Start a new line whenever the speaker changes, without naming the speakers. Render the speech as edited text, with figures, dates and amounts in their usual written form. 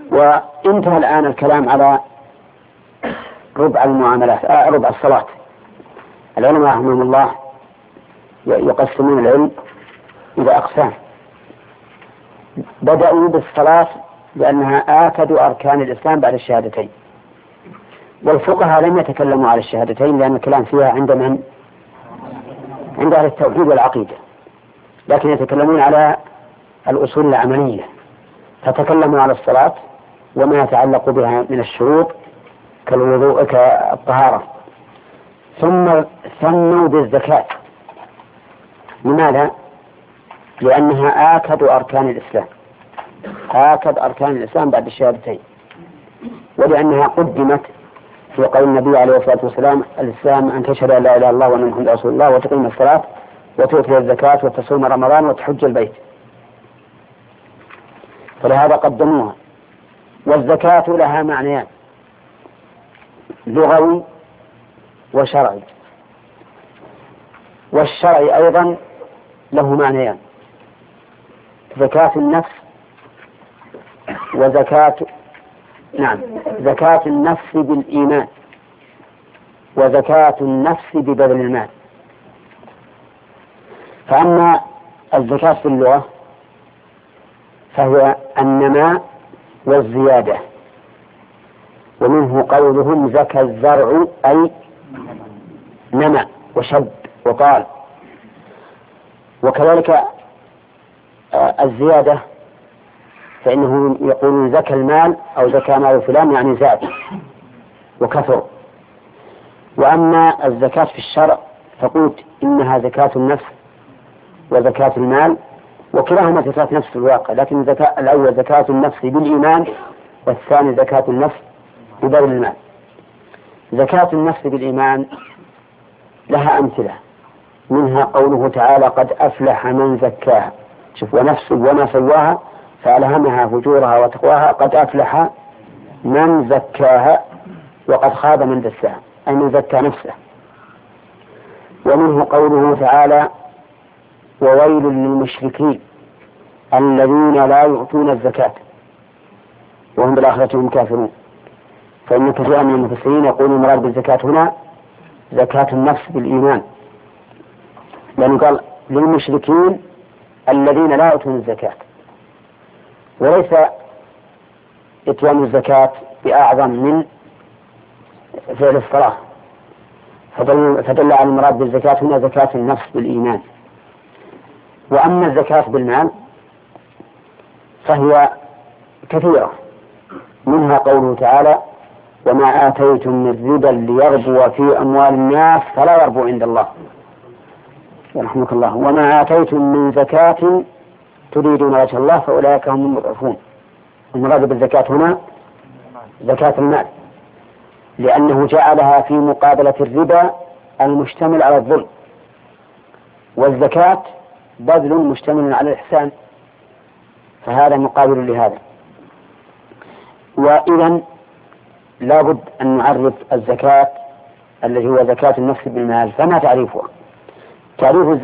وانتهى الآن الكلام على ربع المعاملات، ربع الصلاة. العلماء رحمهم الله يقسمون العلم إلى أقسام. بدأوا بالصلاة لأنها آكد أركان الإسلام بعد الشهادتين، والفقهاء لم يتكلموا على الشهادتين لأن الكلام فيها عند من؟ عند أهل التوحيد والعقيدة، لكن يتكلمون على الأصول العملية، فتكلموا على الصلاة وما يتعلق بها من الشروط كالوضوء كالطهارة. ثم ثنوا بالزكاة. لماذا؟ لأنها آكد أركان الإسلام، آكد أركان الإسلام بعد الشهادتين، ولأنها قدمت في قول النبي عليه الصلاة والسلام: الإسلام أن تشهد أن لا إله إلا الله وأن محمدا رسول الله وتقيم الصلاة وتؤتي الزكاة وتصوم رمضان وتحج البيت، فلهذا قدموها. والزكاة لها معنيان: لغوي وشرعي. والشرعي أيضا له معنيان: زكاة النفس وزكاة زكاة النفس بالإيمان وزكاة النفس ببذل المال. فأما الزكاة في اللغة فهي النماء والزيادة، ومنه قولهم زكى الزرع أي نمى وشد وطال. وكذلك الزيادة فإنه يقولون زكى المال أو زكى مال فلان، يعني زاد وكثر. وأما الزكاة في الشرع فقلت إنها زكاة النفس وزكاة المال، وكلاهما زكاة نفس في الواقع، لكن الأول زكاة النفس بالإيمان والثاني زكاة النفس ببذل المال. زكاة النفس بالإيمان لها أمثلة، منها قوله تعالى: قد أفلح من زكاها. شوف: ونفس وما سواها فألهمها فجورها وتقواها قد أفلح من زكاها وقد خاب من دساها، أي من زكى نفسه. ومنه قوله تعالى: وويل للمشركين الذين لا يؤتون الزكاة وهم بالآخرة هم كافرون. فإن كثيرا من المفسرين يقولون المراد بالزكاة هنا زكاة النفس بالإيمان، لأنه قال للمشركين الذين لا يؤتون الزكاة، وليس إتيان الزكاة بأعظم من فعل الصلاة، فدل على المراد بالزكاة هنا زكاة النفس بالإيمان. وأما الزكاة بالمال فهي كثيرة، منها قوله تعالى: وما آتيتم من ربا ليربو في أموال الناس فلا يربو عند الله يرحمك الله، وما آتيتم من زكاة تريدون وجه الله فأولئك هم المضعفون. المراد بالزكاة هنا زكاة المال، لأنه جعلها في مقابلة الربا المشتمل على الظلم، والزكاة بذل مشتمل على الإحسان، فهذا مقابل لهذا. وإذن لا بد أن نعرف الزكاة التي هو زكاة النفس بالمال. فما تعريفها؟ تعريف